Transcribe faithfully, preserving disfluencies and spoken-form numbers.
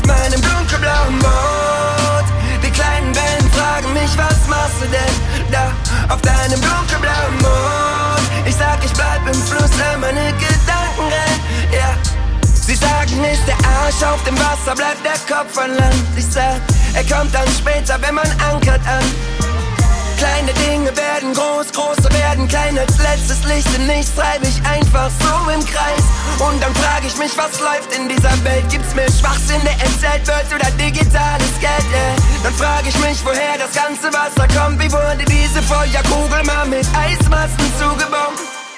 meinem dunkelblauen Boot. Die kleinen Wellen fragen mich, was machst du denn da auf deinem dunkelblauen Boot? Ich sag, ich bleib im Fluss, weil meine Gedanken rennen, ja. Yeah. Sie sagen, ist der Arsch auf dem Wasser, bleibt der Kopf an Land. Ich sag, er kommt dann später, wenn man ankert an. Kleine Dinge werden groß, große werden klein. Als letztes Licht in nichts treibe ich einfach so im Kreis. Und dann frage ich mich, was läuft in dieser Welt? Gibt's mehr Schwachsinn, der erzählt wird, oder digitales Geld, yeah? Dann frage ich mich, woher das ganze Wasser kommt. Wie wurde diese Feuerkugel mal mit Eismassen zugebombt?